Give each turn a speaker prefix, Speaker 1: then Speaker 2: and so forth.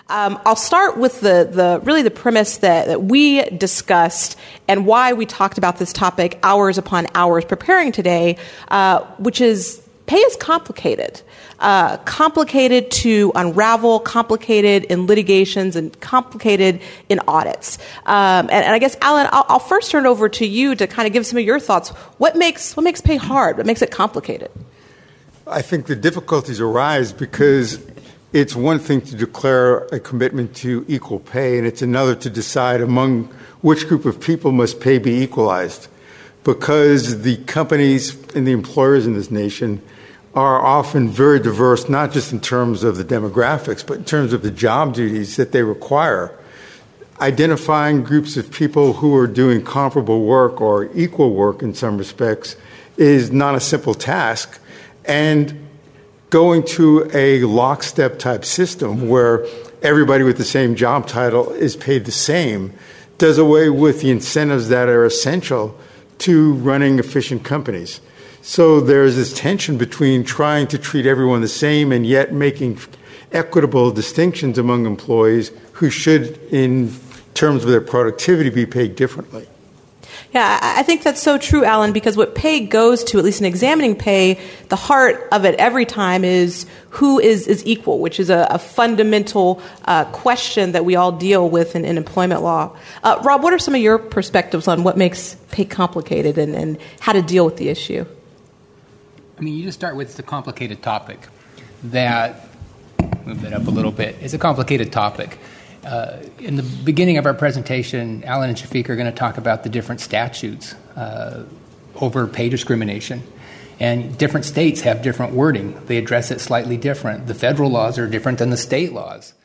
Speaker 1: I'll start with the premise that we discussed and why we talked about this topic hours upon hours preparing today, which is pay is complicated. Complicated to unravel, complicated in litigations, and complicated in audits. And I guess, Alan, I'll first turn it over to you to kind of give some of your thoughts. What makes pay hard? What makes it complicated?
Speaker 2: I think the difficulties arise because it's one thing to declare a commitment to equal pay, and it's another to decide among which group of people must pay be equalized. Because the companies and the employers in this nation are often very diverse, not just in terms of the demographics, but in terms of the job duties that they require. Identifying groups of people who are doing comparable work or equal work in some respects is not a simple task. And going to a lockstep type system where everybody with the same job title is paid the same does away with the incentives that are essential to running efficient companies. So there's this tension between trying to treat everyone the same and yet making equitable distinctions among employees who should, in terms of their productivity, be paid differently.
Speaker 1: Yeah, I think that's so true, Alan, because what pay goes to, at least in examining pay, the heart of it every time is who is equal, which is a fundamental question that we all deal with in employment law. Rob, what are some of your perspectives on what makes pay complicated and how to deal with the issue?
Speaker 3: I mean, you just start with the complicated topic. That, move that up a little bit, is a complicated topic. In the beginning of our presentation, Alan and Shafiq are going to talk about the different statutes over pay discrimination. And different states have different wording. They address it slightly different. The federal laws are different than the state laws.